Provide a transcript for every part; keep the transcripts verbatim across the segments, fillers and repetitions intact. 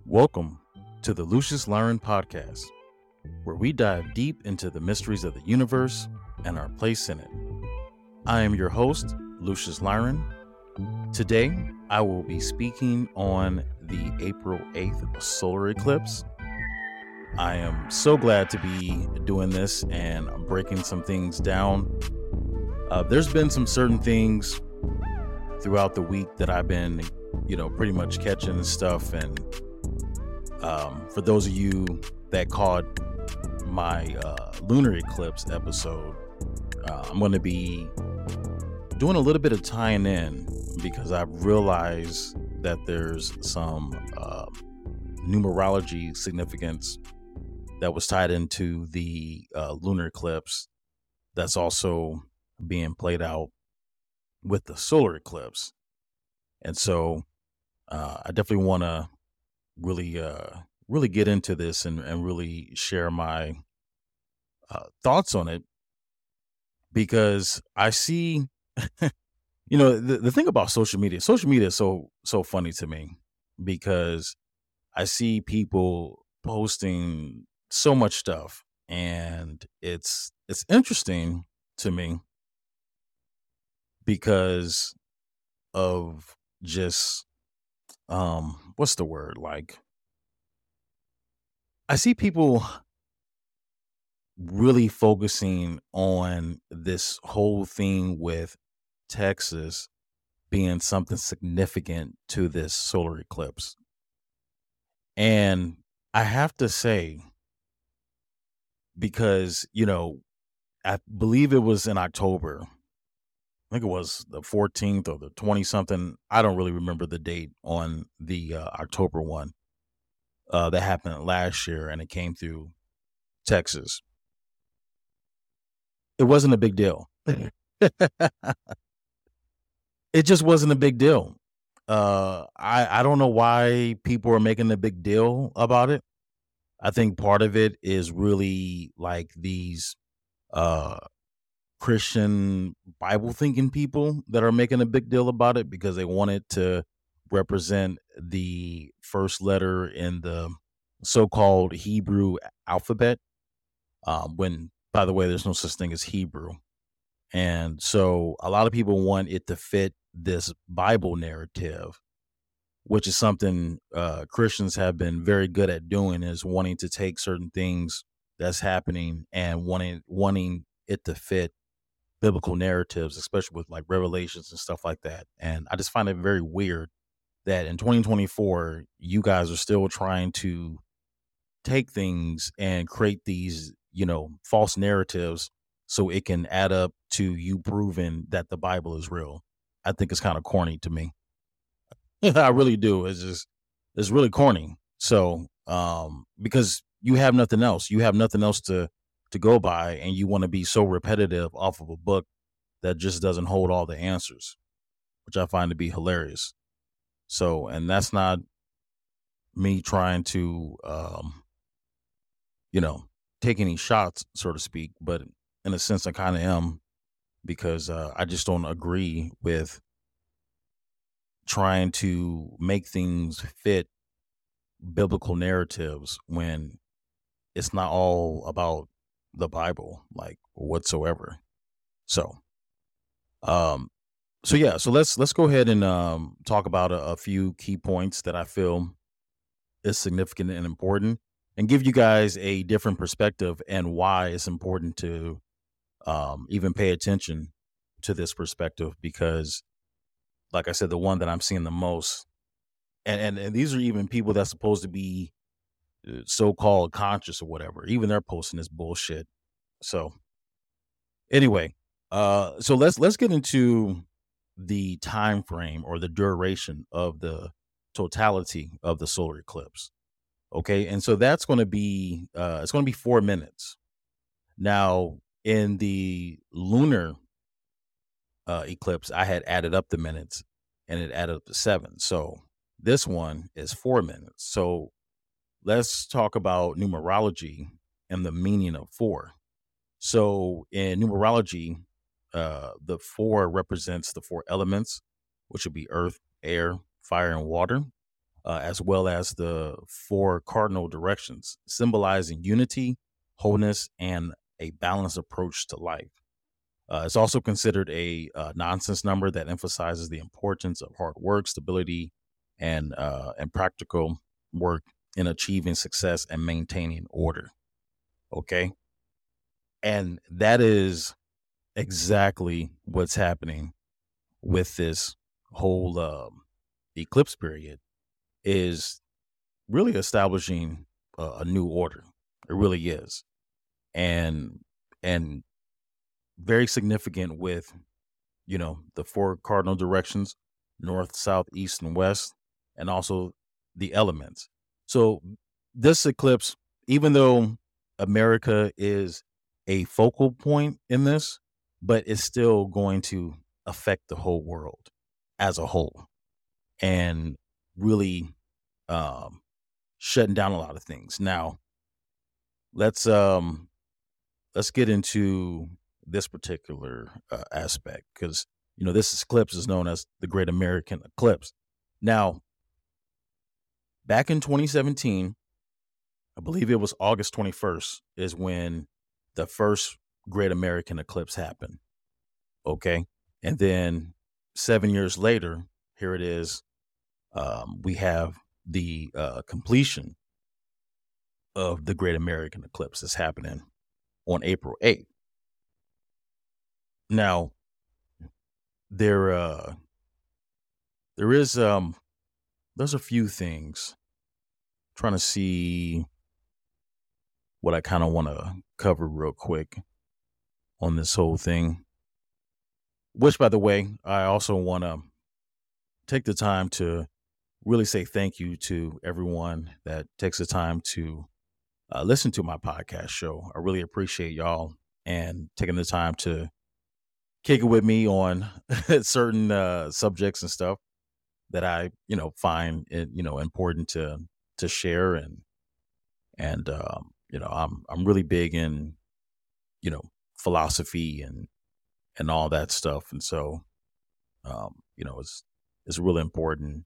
Welcome to the Lucius Lyron Podcast, where we dive deep into the mysteries of the universe and our place in it. I am your host, Lucius Lyron. Today, I will be speaking on the April eighth solar eclipse. I am so glad to be doing this and I'm breaking some things down. Uh, there's been some certain things throughout the week that I've been, you know, pretty much catching stuff. And um, for those of you that caught my uh, lunar eclipse episode, uh, I'm going to be doing a little bit of tying in because I've realized that there's some uh, numerology significance that was tied into the uh, lunar eclipse that's also being played out with the solar eclipse. And so uh, I definitely want to really, uh, really get into this and, and really share my uh, thoughts on it, because I see, you know, the, the thing about social media, social media is so, so funny to me because I see people posting so much stuff, and it's, it's interesting to me because of just, um, what's the word? Like, I see people really focusing on this whole thing with Texas being something significant to this solar eclipse. And I have to say, because, you know, I believe it was in October. I think it was the fourteenth or the twenty something. I don't really remember the date on the uh, October one uh, that happened last year, and it came through Texas. It wasn't a big deal. It just wasn't a big deal. Uh, I, I don't know why people are making a big deal about it. I think part of it is really like these uh, Christian Bible thinking people that are making a big deal about it because they want it to represent the first letter in the so-called Hebrew alphabet. Um, when, by the way, there's no such thing as Hebrew. And so a lot of people want it to fit this Bible narrative, which is something uh, Christians have been very good at doing, is wanting to take certain things that's happening and wanting wanting it to fit biblical narratives, especially with like Revelations and stuff like that. And I just find it very weird that in twenty twenty-four, you guys are still trying to take things and create these, you know, false narratives so it can add up to you proving that the Bible is real. I think it's kind of corny to me. I really do. It's just, it's really corny. So, um, because you have nothing else, you have nothing else to, to go by, and you want to be so repetitive off of a book that just doesn't hold all the answers, which I find to be hilarious. So, and that's not me trying to, um, you know, take any shots, so to speak, but in a sense, I kind of am, because uh, I just don't agree with trying to make things fit biblical narratives when it's not all about the Bible, like whatsoever. So, um, so yeah, so let's let's go ahead and um, talk about a, a few key points that I feel is significant and important, and give you guys a different perspective and why it's important to um, even pay attention to this perspective, because, like I said, the one that I'm seeing the most, and and, and these are even people that's supposed to be uh, so-called conscious or whatever, even they're posting this bullshit. So anyway, uh, so let's let's get into the time frame or the duration of the totality of the solar eclipse. Okay, and so that's going to be uh, it's going to be four minutes. Now, in the lunar uh, eclipse, I had added up the minutes, and it added up to seven. So this one is four minutes. So let's talk about numerology and the meaning of four. So in numerology, uh, the four represents the four elements, which would be earth, air, fire, and water. uh, as well as the four cardinal directions, symbolizing unity, wholeness, and a balanced approach to life. Uh, it's also considered a uh, nonsense number that emphasizes the importance of hard work, stability, and uh, and practical work in achieving success and maintaining order. Okay, and that is exactly what's happening with this whole um, eclipse period. Is really establishing a, a new order. It really is, and and very significant with you know, the four cardinal directions, north, south, east, and west, and also the elements. So this eclipse, even though America is a focal point in this, but it's still going to affect the whole world as a whole and really um, shutting down a lot of things. Now, let's um let's get into this particular uh, aspect because you know this eclipse is known as the Great American Eclipse. Now, back in twenty seventeen, I believe it was August twenty-first, is when the first Great American Eclipse happened. Okay, and then seven years later, here it is. Um, we have the uh, completion of the Great American Eclipse that's happening on April eighth. Now, there uh there is um there's a few things trying to see what I kind of want to cover real quick on this whole thing. Which, by the way, I also want to take the time to really say thank you to everyone that takes the time to uh, listen to my podcast show. I really appreciate y'all and taking the time to kick it with me on certain uh, subjects and stuff that I, you know, find it, you know, important to to share and and um, you know, I'm I'm really big in, you know, philosophy and and all that stuff, and so um, you know, it's it's really important,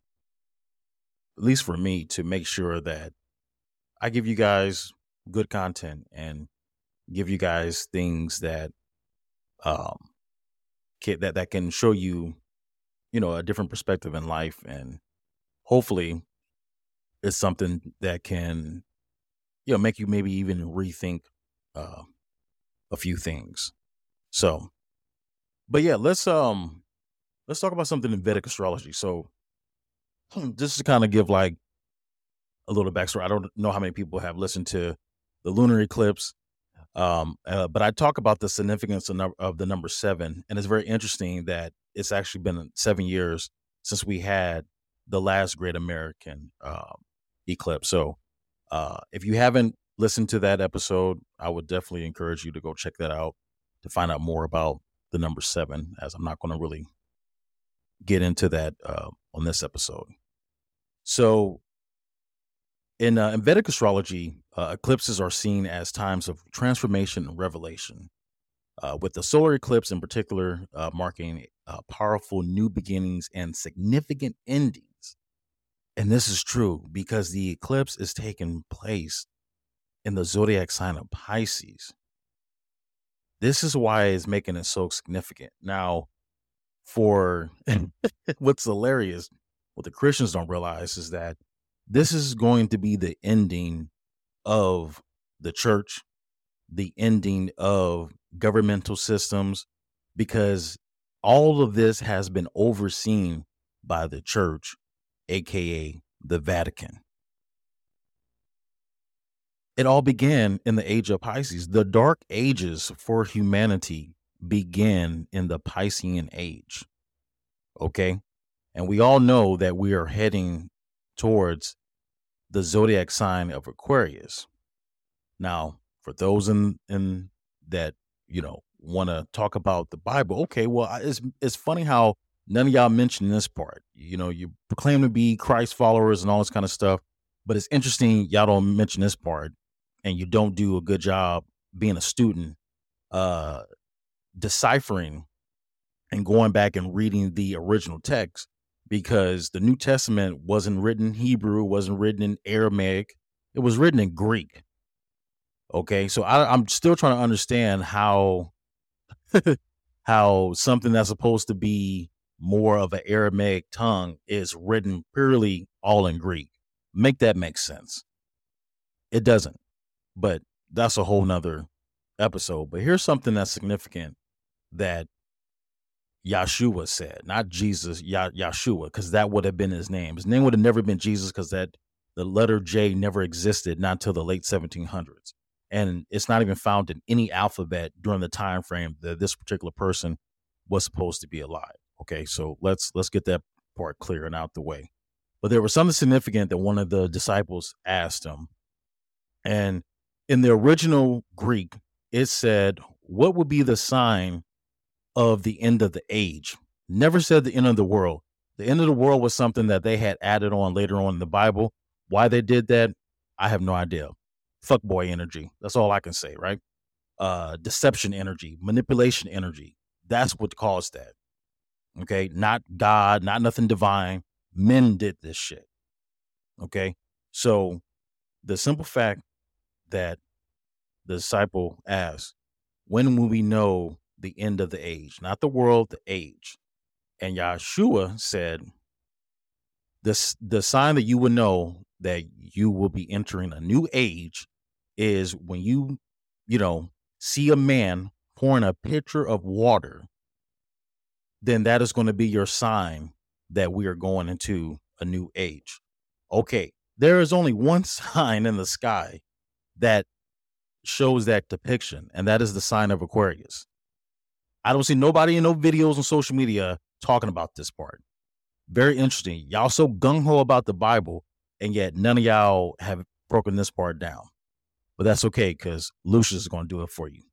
at least for me, to make sure that I give you guys good content and give you guys things that um can, that that can show you, you know, a different perspective in life, and hopefully it's something that can, you know, make you maybe even rethink uh, a few things. So, but yeah, let's um let's talk about something in Vedic astrology. So, just to kind of give like a little backstory, I don't know how many people have listened to the lunar eclipse, um, uh, but I talk about the significance of, num- of the number seven, and it's very interesting that it's actually been seven years since we had the last Great American um, eclipse. So, uh, if you haven't listened to that episode, I would definitely encourage you to go check that out to find out more about the number seven, as I'm not going to really get into that uh, on this episode. So, in, uh, in Vedic astrology, uh, eclipses are seen as times of transformation and revelation, uh, with the solar eclipse in particular uh, marking uh, powerful new beginnings and significant endings. And this is true because the eclipse is taking place in the zodiac sign of Pisces. This is why it's making it so significant. Now, for what's hilarious, what the Christians don't realize is that this is going to be the ending of the church, the ending of governmental systems, because all of this has been overseen by the church, aka the Vatican. It all began in the age of Pisces. The dark ages for humanity began in the Piscean age. Okay. And we all know that we are heading towards the zodiac sign of Aquarius. Now, for those in, in that, you know, want to talk about the Bible, okay, well, I- it's, it's funny how none of y'all mention this part. You know, you proclaim to be Christ followers and all this kind of stuff, but it's interesting y'all don't mention this part, and you don't do a good job being a student, uh, deciphering and going back and reading the original text, because the New Testament wasn't written in Hebrew, wasn't written in Aramaic. It was written in Greek. Okay. So I, I'm still trying to understand how how something that's supposed to be more of an Aramaic tongue is written purely all in Greek. Make that make sense. It doesn't, but that's a whole nother episode. But here's something that's significant that Yahshua said, not Jesus, Yah- Yahshua, because that would have been his name. His name would have never been Jesus because that the letter J never existed, not until the late seventeen hundreds. And it's not even found in any alphabet during the time frame that this particular person was supposed to be alive. Okay, so let's let's get that part clear and out the way. But there was something significant that one of the disciples asked him. And in the original Greek, it said, what would be the sign of the end of the age? Never said the end of the world. The end of the world was something that they had added on later on in the Bible. Why they did that, I have no idea. Fuckboy energy. That's all I can say, right? Uh, deception energy, manipulation energy. That's what caused that. Okay, not God, not nothing divine. Men did this shit. Okay, so the simple fact that the disciple asked, when will we know the end of the age? Not the world, the age. And Yahshua said, this, the sign that you will know that you will be entering a new age is when you, you know, see a man pouring a pitcher of water, then that is going to be your sign that we are going into a new age. Okay, there is only one sign in the sky that shows that depiction, and that is the sign of Aquarius. I don't see nobody in no videos on social media talking about this part. Very interesting. Y'all so gung-ho about the Bible, and yet none of y'all have broken this part down. But that's okay, because Lucius is going to do it for you.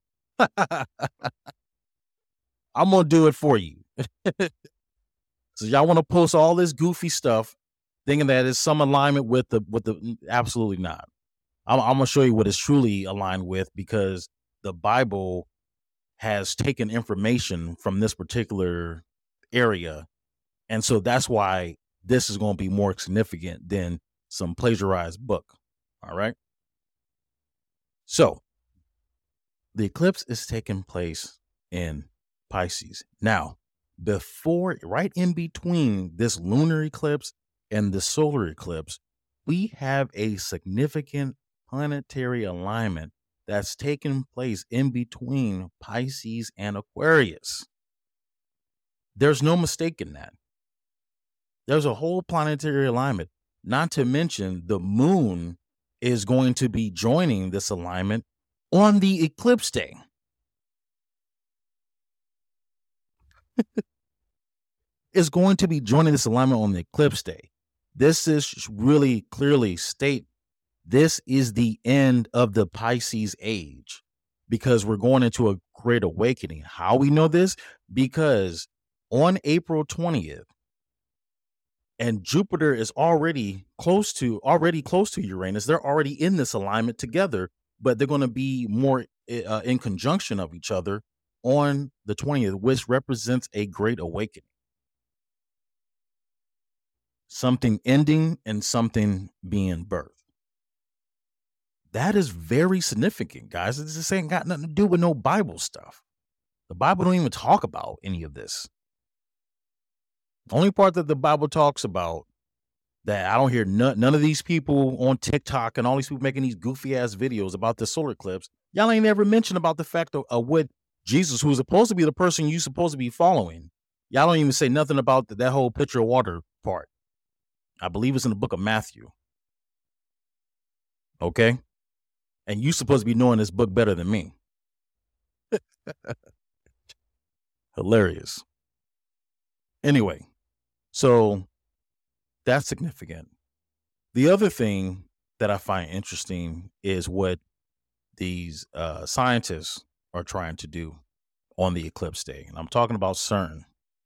I'm going to do it for you. So y'all want to post all this goofy stuff, thinking that it's some alignment with the, with the, absolutely not. I'm, I'm going to show you what it's truly aligned with, because the Bible has taken information from this particular area. And so that's why this is going to be more significant than some plagiarized book. All right. So the eclipse is taking place in Pisces. Now, before, right in between this lunar eclipse and the solar eclipse, we have a significant planetary alignment that's taking place in between Pisces and Aquarius. There's no mistake in that. There's a whole planetary alignment, not to mention the moon is going to be joining this alignment on the eclipse day. Is going to be joining this alignment on the eclipse day. This is really clearly state this is the end of the Pisces age, because we're going into a great awakening. How we know this? Because on April twentieth, and Jupiter is already close to already close to Uranus. They're already in this alignment together, but they're going to be more uh, in conjunction of each other on the twentieth, which represents a great awakening. Something ending and something being birthed. That is very significant, guys. This ain't got nothing to do with no Bible stuff. The Bible don't even talk about any of this. The only part that the Bible talks about that I don't hear none, none of these people on TikTok and all these people making these goofy ass videos about the solar eclipse. Y'all ain't ever mentioned about the fact of, of what Jesus, who's supposed to be the person you supposed to be following. Y'all don't even say nothing about the, that whole pitcher of water part. I believe it's in the book of Matthew. Okay. And you supposed to be knowing this book better than me. Hilarious. Anyway, so that's significant. The other thing that I find interesting is what these uh, scientists are trying to do on the eclipse day. And I'm talking about CERN.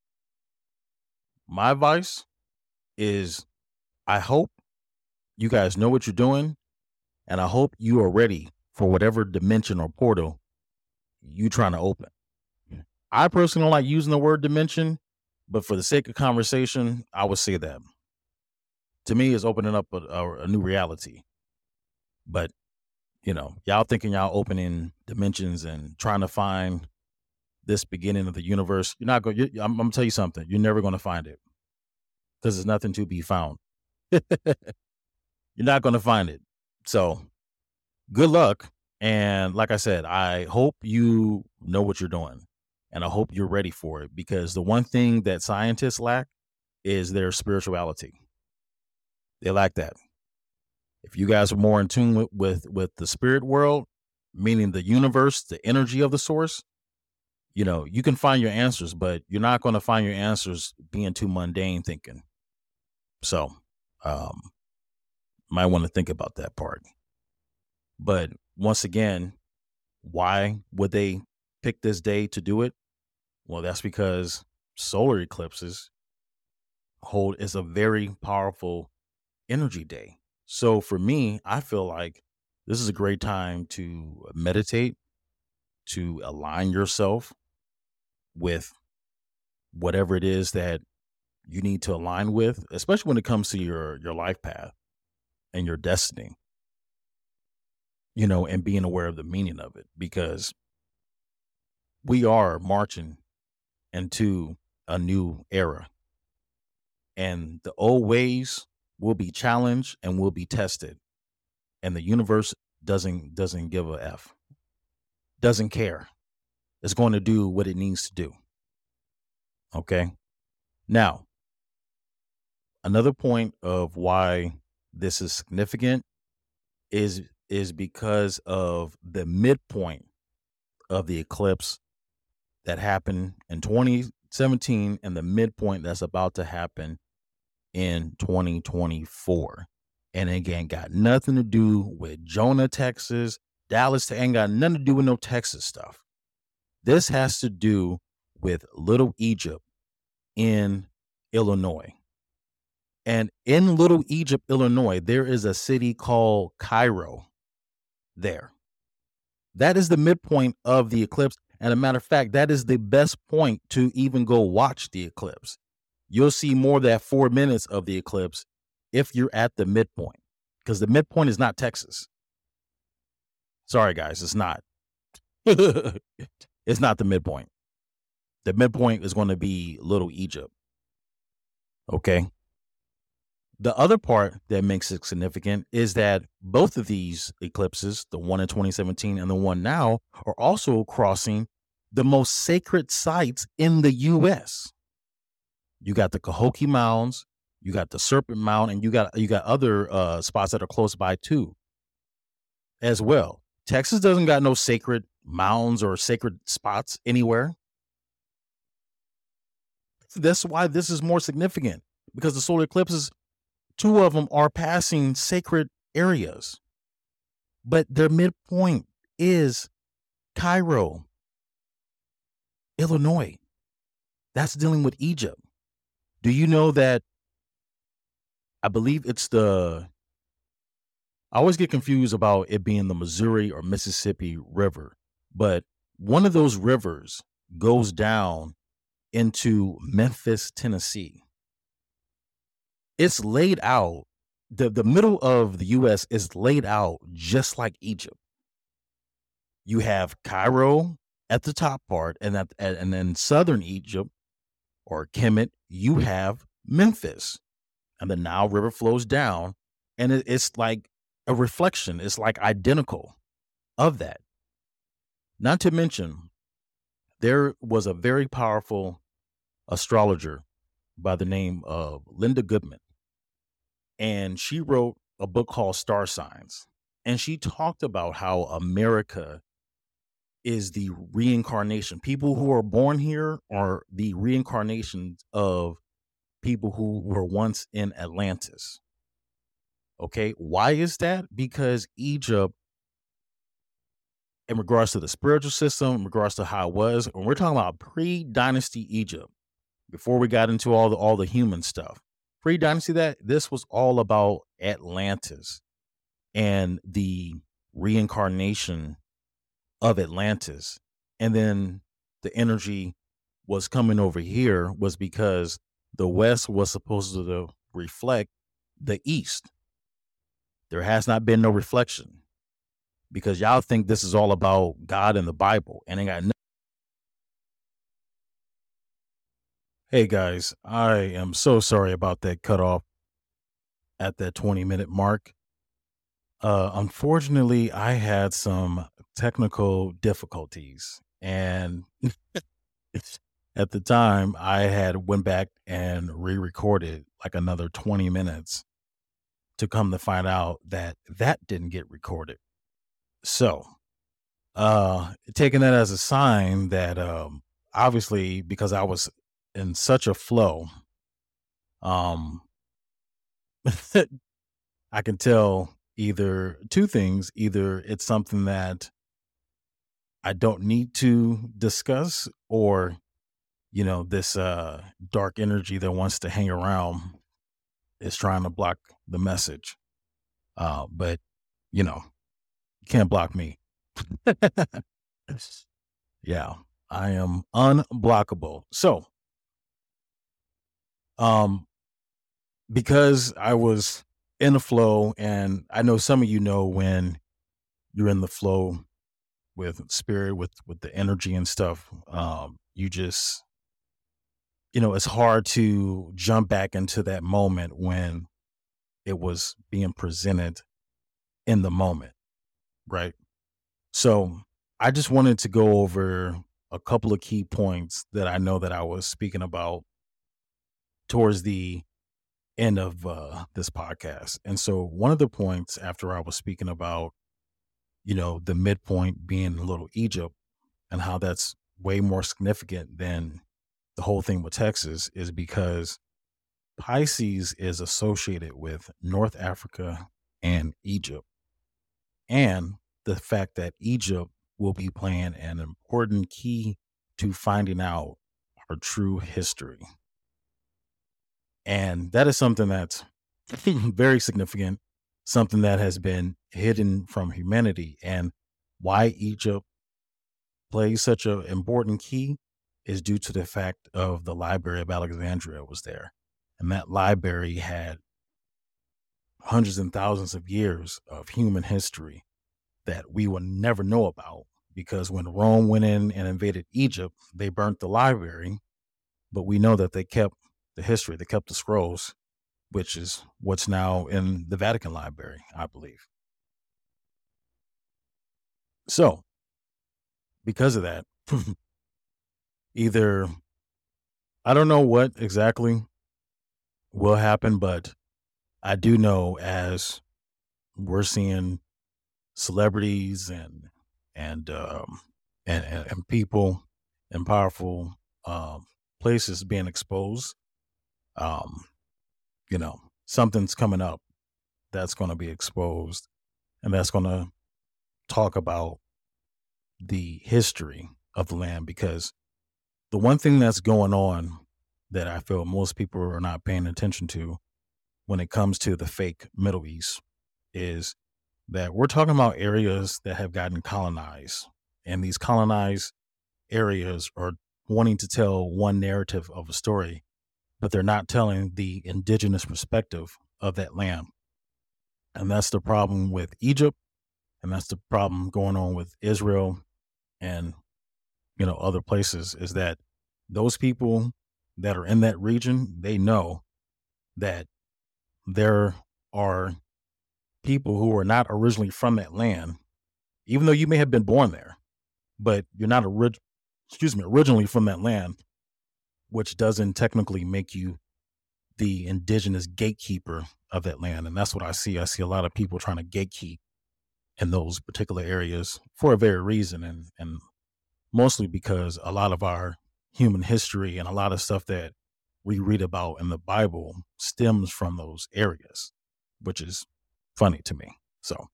My advice is I hope you guys know what you're doing, and I hope you are ready for whatever dimension or portal you trying to open. I personally don't like using the word dimension, But for the sake of conversation, I would say that to me is opening up a, a, a new reality. But you know, y'all thinking y'all opening dimensions and trying to find this beginning of the universe. You're not going. You, I'm, I'm gonna tell you something. You're never going to find it because there's nothing to be found. You're not going to find it. So good luck. And like I said, I hope you know what you're doing, and I hope you're ready for it, because the one thing that scientists lack is their spirituality. They lack that. If you guys are more in tune with, with, with the spirit world, meaning the universe, the energy of the source, you know, you can find your answers, but you're not going to find your answers being too mundane thinking. So, um, might want to think about that part. But once again, why would they pick this day to do it? Well, that's because solar eclipses hold is a very powerful energy day. So for me, I feel like this is a great time to meditate, to align yourself with whatever it is that you need to align with, especially when it comes to your your life path and your destiny, you know, and being aware of the meaning of it, because we are marching into a new era, and the old ways will be challenged and will be tested, and the universe doesn't doesn't give a f, doesn't care. It's going to do what it needs to do. Okay. Now, another point of why this is significant is is because of the midpoint of the eclipse that happened in twenty seventeen and the midpoint that's about to happen in twenty twenty-four. And again, got nothing to do with Jonah, Texas, Dallas, ain't got nothing to do with no Texas stuff. This has to do with Little Egypt in Illinois. And in Little Egypt, Illinois, there is a city called Cairo there. That is the midpoint of the eclipse. And a matter of fact, that is the best point to even go watch the eclipse. You'll see more than four minutes of the eclipse if you're at the midpoint, because the midpoint is not Texas. Sorry, guys, it's not. It's not the midpoint. The midpoint is going to be Little Egypt. Okay. The other part that makes it significant is that both of these eclipses, the one in twenty seventeen and the one now, are also crossing the most sacred sites in the U S. You got the Cahokia Mounds, you got the Serpent Mound, and you got you got other uh, spots that are close by too, as well. Texas doesn't got no sacred mounds or sacred spots anywhere. That's why this is more significant, because the solar eclipses, two of them are passing sacred areas, but their midpoint is Cairo, Illinois. That's dealing with Egypt. Do you know that? I believe it's the, I always get confused about it being the Missouri or Mississippi River, but one of those rivers goes down into Memphis, Tennessee. It's laid out, the, the middle of the U S is laid out just like Egypt. You have Cairo at the top part, and that, and then southern Egypt or Kemet, you have Memphis, and the Nile River flows down, and it, it's like a reflection. It's like identical of that. Not to mention, there was a very powerful astrologer by the name of Linda Goodman, and she wrote a book called Star Signs, and she talked about how America is the reincarnation. People who are born here are the reincarnations of people who were once in Atlantis. Okay, why is that? Because Egypt, in regards to the spiritual system, in regards to how it was, when we're talking about pre-dynasty Egypt, before we got into all the all the human stuff, pre-dynasty, that this was all about Atlantis and the reincarnation of Atlantis, and then the energy was coming over here was because the West was supposed to reflect the East. There has not been no reflection because y'all think this is all about God and the Bible and ain't got no. Hey guys, I am so sorry about that cutoff at that twenty minute mark. Uh, unfortunately, I had some technical difficulties, and at the time, I had went back and re-recorded like another twenty minutes to come to find out that that didn't get recorded. So, uh, taking that as a sign that um, obviously because I was in such a flow, um, I can tell either two things: either it's something that I don't need to discuss, or you know, this uh dark energy that wants to hang around is trying to block the message. Uh, but you know, you can't block me. Yeah, I am unblockable. So, um, because I was in the flow, and I know some of you know when you're in the flow with spirit, with with the energy and stuff, um, you just, you know, it's hard to jump back into that moment when it was being presented in the moment, right? So I just wanted to go over a couple of key points that I know that I was speaking about towards the end of uh, this podcast. And so one of the points after I was speaking about, you know, the midpoint being Little Egypt and how that's way more significant than the whole thing with Texas is because Pisces is associated with North Africa and Egypt, and the fact that Egypt will be playing an important key to finding out our true history. And that is something that's very significant, something that has been hidden from humanity. And why Egypt plays such an important key is due to the fact of the Library of Alexandria was there. And that library had hundreds and thousands of years of human history that we will never know about, because when Rome went in and invaded Egypt, they burnt the library, but we know that they kept the history, they kept the scrolls, which is what's now in the Vatican Library, I believe. So, because of that, either I don't know what exactly will happen, but I do know as we're seeing celebrities and and um and and, and people in powerful um places being exposed, um you know, something's coming up that's going to be exposed, and that's going to talk about the history of the land. Because the one thing that's going on that I feel most people are not paying attention to when it comes to the fake Middle East is that we're talking about areas that have gotten colonized, and these colonized areas are wanting to tell one narrative of a story, but they're not telling the indigenous perspective of that land. And that's the problem with Egypt, and that's the problem going on with Israel and, you know, other places, is that those people that are in that region, they know that there are people who are not originally from that land, even though you may have been born there, but you're not orig- excuse me, originally from that land, which doesn't technically make you the indigenous gatekeeper of that land. And that's what I see. I see a lot of people trying to gatekeep in those particular areas for a very reason. And, and mostly because a lot of our human history and a lot of stuff that we read about in the Bible stems from those areas, which is funny to me. So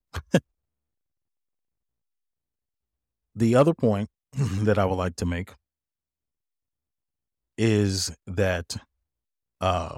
the other point that I would like to make is that uh,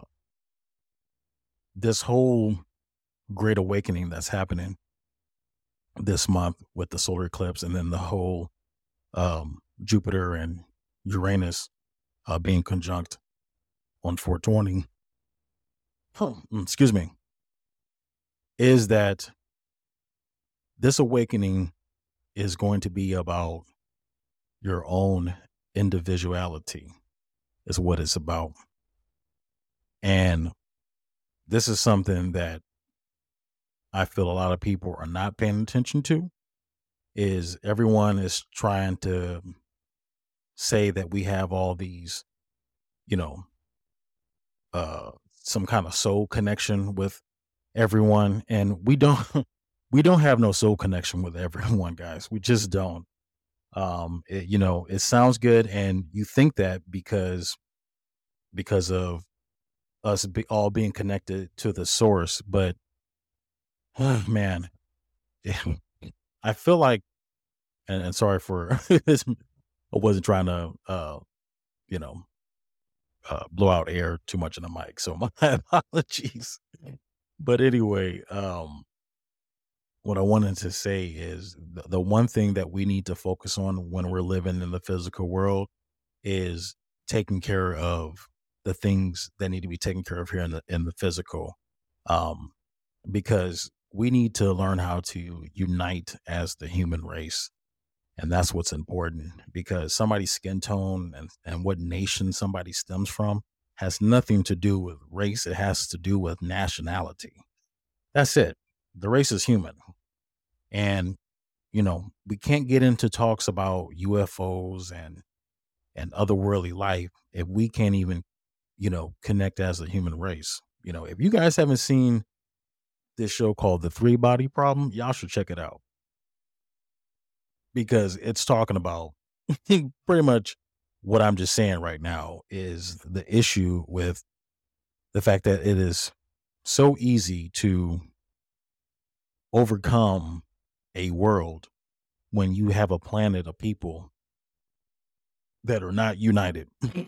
this whole great awakening that's happening this month with the solar eclipse, and then the whole um, Jupiter and Uranus. uh, being conjunct on four twenty, huh, mm, excuse me, is that this awakening is going to be about your own individuality, is what it's about. And this is something that I feel a lot of people are not paying attention to, is everyone is trying to say that we have all these, you know, uh some kind of soul connection with everyone, and we don't we don't have no soul connection with everyone, guys. We just don't. Um it, you know, it sounds good and you think that because because of us be, all being connected to the source, but man, I feel like, and, and sorry for this, I wasn't trying to uh you know uh blow out air too much in the mic, so my apologies. But anyway, um what I wanted to say is the, the one thing that we need to focus on when we're living in the physical world is taking care of the things that need to be taken care of here in the in the physical. Um, because we need to learn how to unite as the human race. And that's what's important, because somebody's skin tone and, and what nation somebody stems from has nothing to do with race. It has to do with nationality. That's it. The race is human. And, you know, we can't get into talks about U F Os and and otherworldly life if we can't even, you know, connect as a human race. You know, if you guys haven't seen this show called The Three Body Problem, y'all should check it out, because it's talking about pretty much what I'm just saying right now, is the issue with the fact that it is so easy to overcome a world when you have a planet of people that are not united.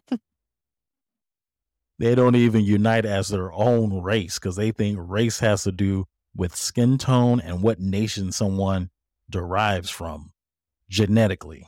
They don't even unite as their own race because they think race has to do with skin tone and what nation someone derives from genetically.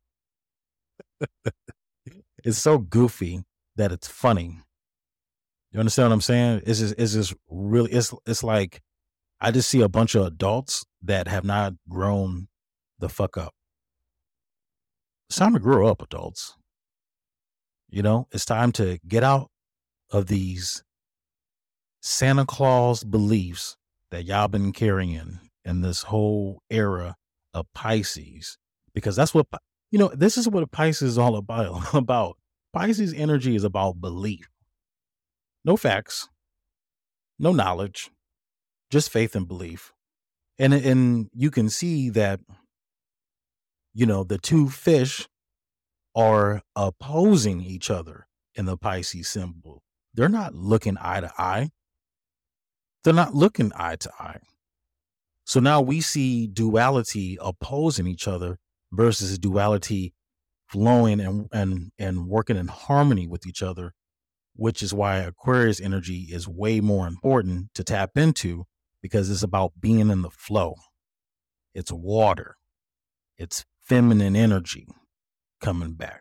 It's so goofy that it's funny. You understand what I'm saying? It's just, it's just really, it's, it's like, I just see a bunch of adults that have not grown the fuck up. It's time to grow up, adults. You know, it's time to get out of these Santa Claus beliefs that y'all been carrying in this whole era of Pisces, because that's what Pi- you know. This is what Pisces is all about. About Pisces energy is about belief, no facts, no knowledge, just faith and belief. And and you can see that, you know, the two fish are opposing each other in the Pisces symbol. They're not looking eye to eye. They're not looking eye to eye. So now we see duality opposing each other versus duality flowing and and and working in harmony with each other, which is why Aquarius energy is way more important to tap into, because it's about being in the flow. It's water. It's feminine energy coming back.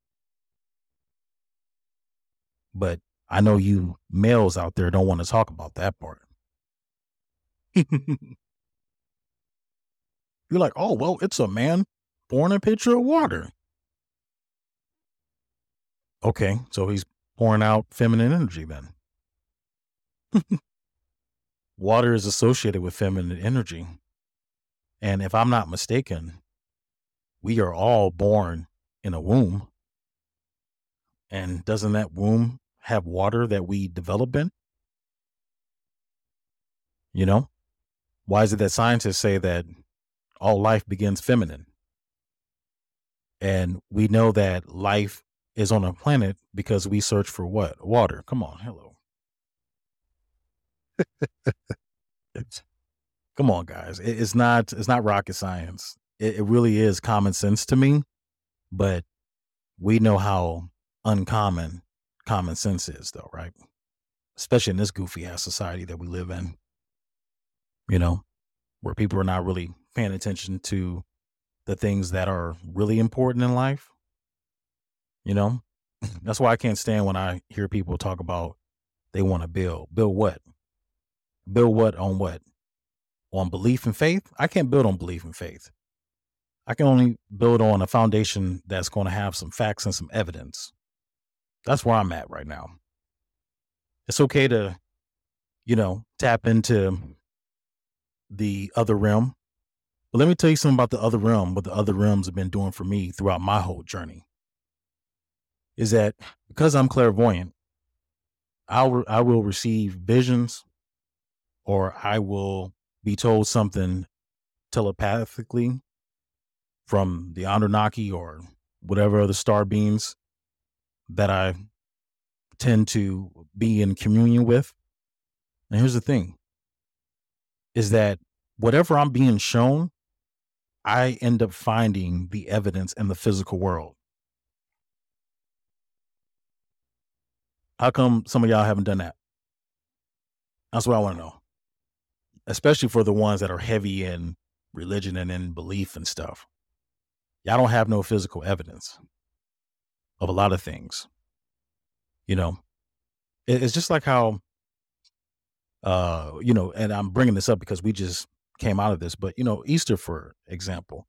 But I know you males out there don't want to talk about that part. You're like, oh, well, it's a man pouring a pitcher of water. Okay, so he's pouring out feminine energy then. Water is associated with feminine energy. And if I'm not mistaken, we are all born in a womb. And doesn't that womb have water that we develop in? You know, why is it that scientists say that all life begins feminine? And we know that life is on a planet because we search for what? Water. Come on. Hello. It's, come on, guys. It, it's not, it's not rocket science. It, it really is common sense to me, but we know how uncommon common sense is, though, right? Especially in this goofy ass society that we live in, you know, where people are not really paying attention to the things that are really important in life, you know? That's why I can't stand when I hear people talk about they want to build. Build what? Build what on what? On belief and faith? I can't build on belief and faith. I can only build on a foundation that's going to have some facts and some evidence. That's where I'm at right now. It's okay to, you know, tap into the other realm. But let me tell you something about the other realm, what the other realms have been doing for me throughout my whole journey is that because I'm clairvoyant, I'll, I will receive visions or I will be told something telepathically from the Anunnaki or whatever other star beings that I tend to be in communion with. And here's the thing is that whatever I'm being shown, I end up finding the evidence in the physical world. How come some of y'all haven't done that? That's what I want to know, especially for the ones that are heavy in religion and in belief and stuff. Y'all don't have no physical evidence of a lot of things. You know, it, it's just like how, uh, you know, and I'm bringing this up because we just came out of this, but, you know, Easter, for example,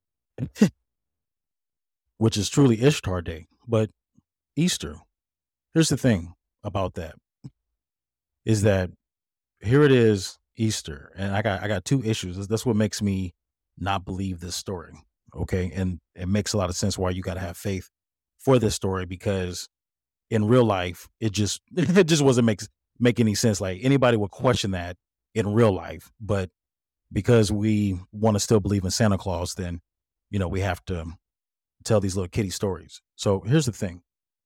which is truly Ishtar Day, but Easter, here's the thing about that is that here it is, Easter, and I got I got two issues. That's what makes me not believe this story. Okay, and it makes a lot of sense why you got to have faith for this story because in real life it just it just wasn't make make any sense. Like anybody would question that in real life, but because we want to still believe in Santa Claus, then you know we have to tell these little kitty stories. So here's the thing: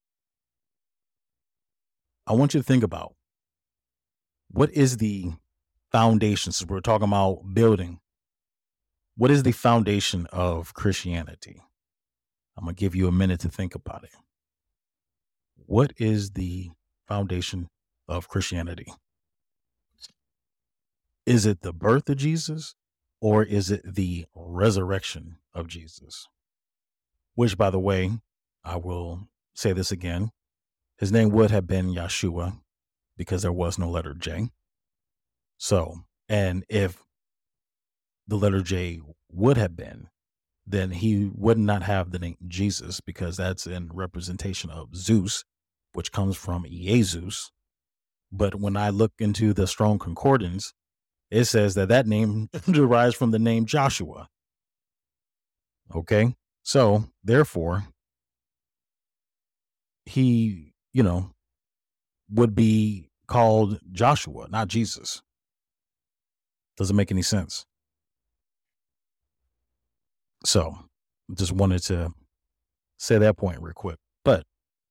I want you to think about what is the foundation. Since we're talking about building, what is the foundation of Christianity? I'm gonna give you a minute to think about it. What is the foundation of Christianity? Is it the birth of Jesus or is it the resurrection of Jesus? Which, by the way, I will say this again. His name would have been Yeshua because there was no letter J. So, and if the letter J would have been, then he would not have the name Jesus because that's in representation of Zeus, which comes from Jesus. But when I look into the Strong Concordance, it says that that name derives from the name Joshua. Okay. So therefore, he, you know, would be called Joshua, not Jesus. Doesn't make any sense. So just wanted to say that point real quick. But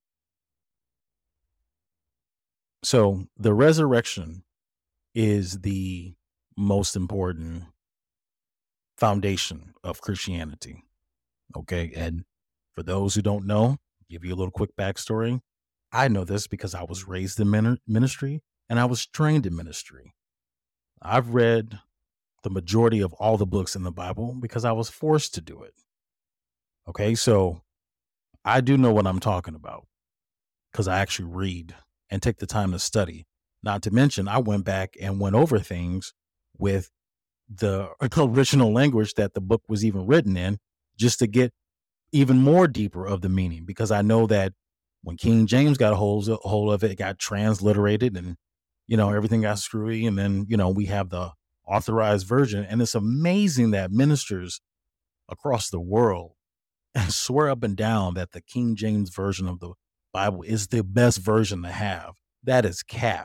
so the resurrection is the most important foundation of Christianity. Okay. And for those who don't know, give you a little quick backstory. I know this because I was raised in min- ministry and I was trained in ministry. I've read the majority of all the books in the Bible because I was forced to do it. Okay. So I do know what I'm talking about because I actually read and take the time to study. Not to mention, I went back and went over things with the original language that the book was even written in just to get even more deeper of the meaning, because I know that when King James got a hold, a hold of it, it got transliterated and, you know, everything got screwy. And then, you know, we have the authorized version. And it's amazing that ministers across the world swear up and down that the King James version of the Bible is the best version to have. That is cap.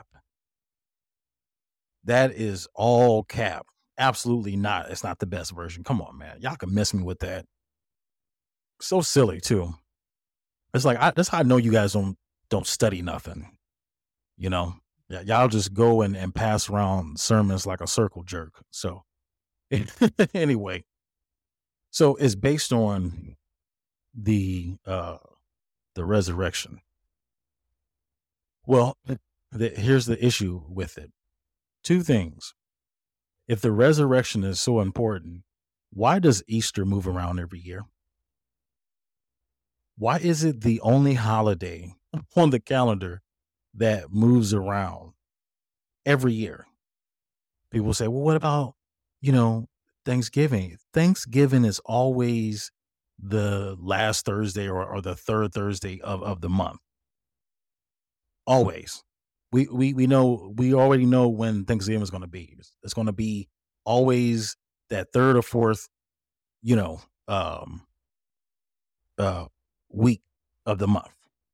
That is all cap. Absolutely not. It's not the best version. Come on, man. Y'all can miss me with that. So silly too. It's like, I, that's how I know you guys don't, don't study nothing. You know, y- y'all just go and, and pass around sermons like a circle jerk. So anyway, so it's based on the, uh, the resurrection. Well, the, here's the issue with it. Two things. If the resurrection is so important, why does Easter move around every year? Why is it the only holiday on the calendar that moves around every year? People say, well, what about, you know, Thanksgiving? Thanksgiving is always the last Thursday or, or the third Thursday of, of the month. Always. We, we we know we already know when Thanksgiving is going to be. It's, it's going to be always that third or fourth, you know, um, uh, week of the month.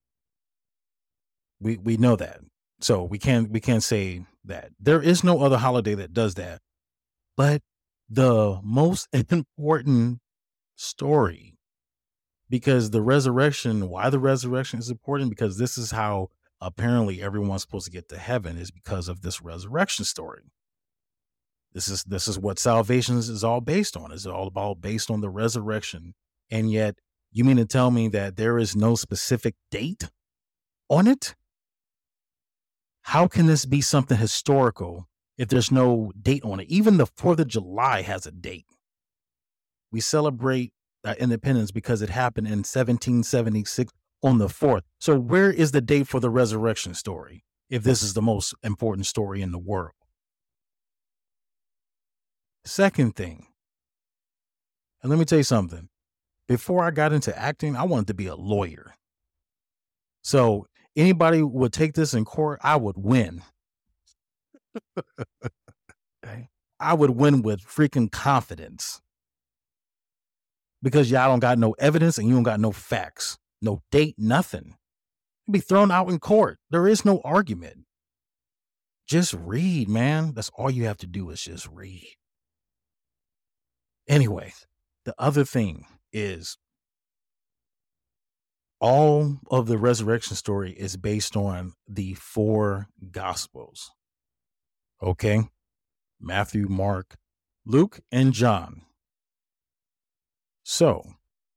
We we know that. So we can't we can't say that. There is no other holiday that does that. But the most important story, because the resurrection, why the resurrection is important, because this is how apparently everyone's supposed to get to heaven, is because of this resurrection story. This is this is what salvation is, is all based on. It's all about based on the resurrection. And yet you mean to tell me that there is no specific date on it? How can this be something historical if there's no date on it? Even the fourth of July has a date. We celebrate uh, independence because it happened in seventeen seventy-six on the fourth. So where is the date for the resurrection story if this is the most important story in the world? Second thing, and let me tell you something. Before I got into acting, I wanted to be a lawyer. So anybody would take this in court, I would win. Okay. I would win with freaking confidence. Because y'all don't got no evidence and you don't got no facts, no date, nothing. You'd be thrown out in court. There is no argument. Just read, man. That's all you have to do is just read. Anyway, the other thing is all of the resurrection story is based on the four gospels. Okay? Matthew, Mark, Luke, and John. So,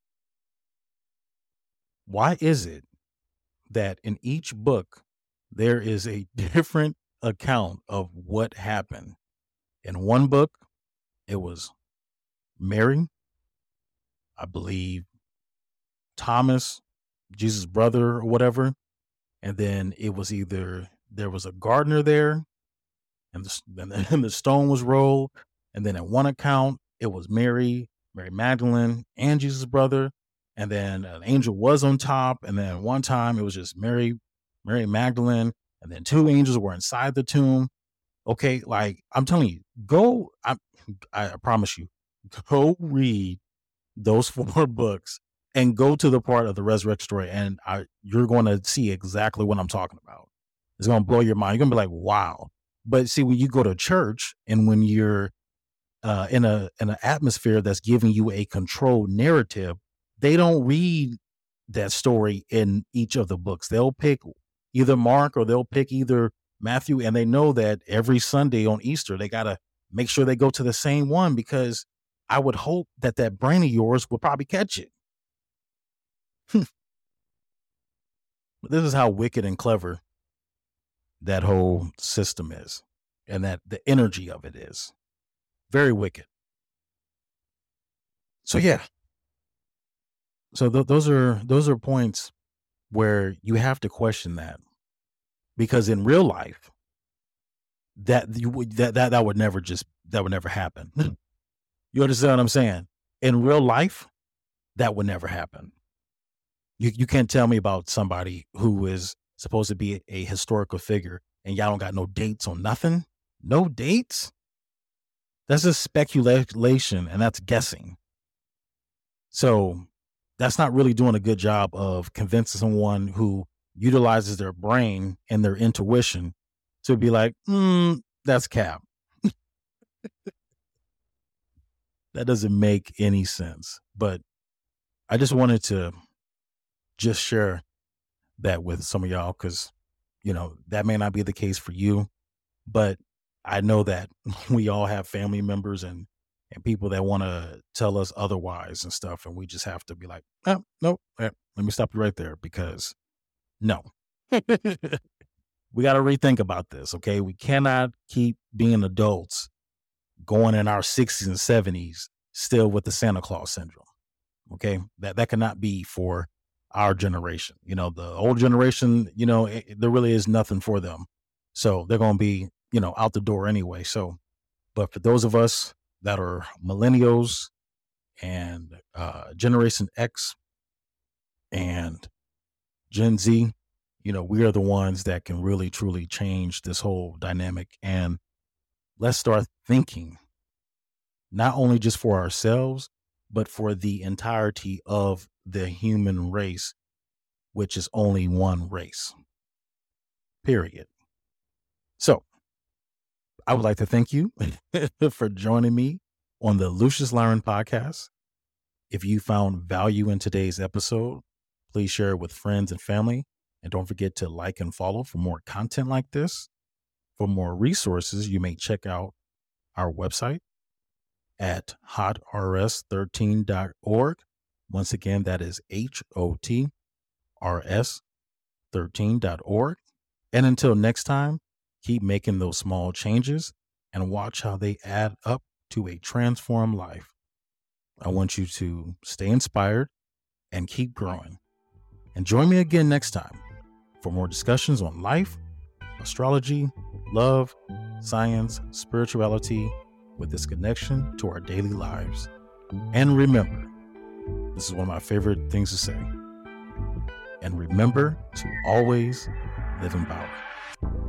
why is it that in each book there is a different account of what happened? In one book, it was Mary, I believe, Thomas, Jesus' brother or whatever. And then it was either there was a gardener there and the, and the, and the stone was rolled. And then in one account, it was Mary, Mary Magdalene, and Jesus' brother. And then an angel was on top. And then one time it was just Mary, Mary Magdalene. And then two angels were inside the tomb. Okay, like I'm telling you, go. I, I promise you, go read those four books and go to the part of the resurrection story, and I, you're going to see exactly what I'm talking about. It's going to blow your mind. You're going to be like, wow. But see, when you go to church and when you're uh, in a in an atmosphere that's giving you a controlled narrative, they don't read that story in each of the books. They'll pick either Mark or they'll pick either Matthew, and they know that every Sunday on Easter, they got to make sure they go to the same one, because I would hope that that brain of yours will probably catch it. This is how wicked and clever that whole system is, and that the energy of it is very wicked. So yeah. So th- those are those are points where you have to question that, because in real life, that you would that that that would never just that would never happen. You understand what I'm saying? In real life, that would never happen. You you can't tell me about somebody who is supposed to be a historical figure and y'all don't got no dates on nothing. No dates. That's just speculation, and that's guessing. So that's not really doing a good job of convincing someone who utilizes their brain and their intuition to be like, mm, that's cap. That doesn't make any sense. But I just wanted to just share that with some of y'all, because, you know, that may not be the case for you, but I know that we all have family members and and people that want to tell us otherwise and stuff, and we just have to be like, oh, no, eh, let me stop you right there, because no. We got to rethink about this, okay? We cannot keep being adults going in our sixties and seventies still with the Santa Claus syndrome, okay? That that cannot be for our generation. You know, the old generation, you know, it, there really is nothing for them. So they're going to be, you know, out the door anyway. So, but for those of us that are millennials and uh, Generation X and Gen Z, you know, we are the ones that can really, truly change this whole dynamic. And let's start thinking not only just for ourselves, but for the entirety of the human race, which is only one race, period. So I would like to thank you for joining me on the Lucius Lyron podcast. If you found value in today's episode, please share it with friends and family. And don't forget to like and follow for more content like this. For more resources, you may check out our website at hot r s thirteen dot org. Once again, that is H O T R S thirteen dot org. And until next time, keep making those small changes and watch how they add up to a transformed life. I want you to stay inspired and keep growing. And join me again next time for more discussions on life, astrology, love, science, spirituality, with this connection to our daily lives. And remember, this is one of my favorite things to say. And remember to always live in power.